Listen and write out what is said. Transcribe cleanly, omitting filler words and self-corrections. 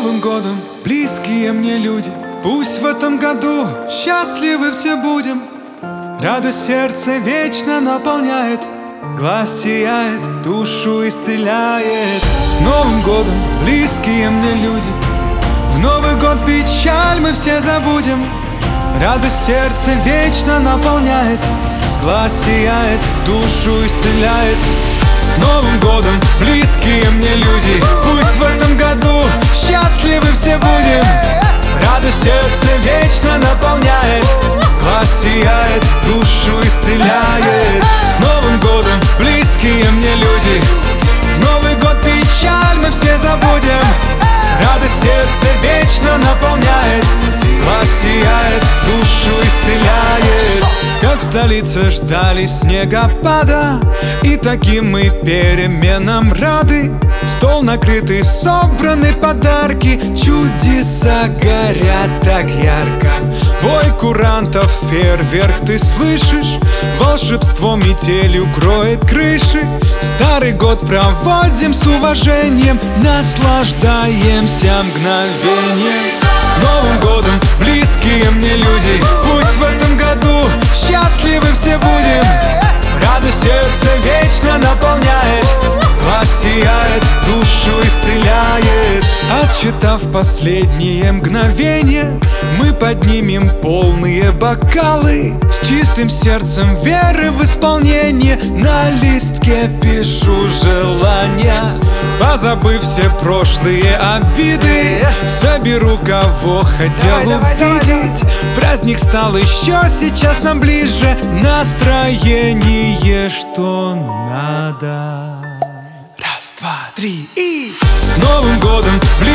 Новым годом, близкие мне люди, пусть в этом году счастливы все будем. Радость сердце вечно наполняет, глаз сияет, душу исцеляет. С Новым годом, близкие мне люди, в Новый год печаль мы все забудем. Радость сердце вечно наполняет, глаз сияет, душу исцеляет. С Новым годом, близкие мне люди, пусть в этом году счастливы все будем. Радость сердце вечно наполняет, глаз сияет, душу исцеляет. С Новым годом, близкие мне люди, в Новый год печаль мы все забудем. Радость сердце вечно наполняет, глаз сияет, душу исцеляет. Как в столице ждали снегопада, и таким мы переменам рады. Стол накрытый, собраны подарки, чудеса горят так ярко. Бой курантов, фейерверк ты слышишь, волшебство метелью кроет крыши. Старый год проводим с уважением, наслаждаемся мгновением. С Новым годом, близкие мне люди, пусть в этом году счастливы все будем. Радость сердце вечно наполняет, глаз сияет, душу исцеляет. Отсчитав последние мгновения, мы поднимем полные бокалы. С чистым сердцем веры в исполнение на листке пишу желания. Позабыв все прошлые обиды, соберу кого хотел увидеть. Праздник стал еще сейчас нам ближе, настроение что надо. Раз, два, три и... С Новым годом,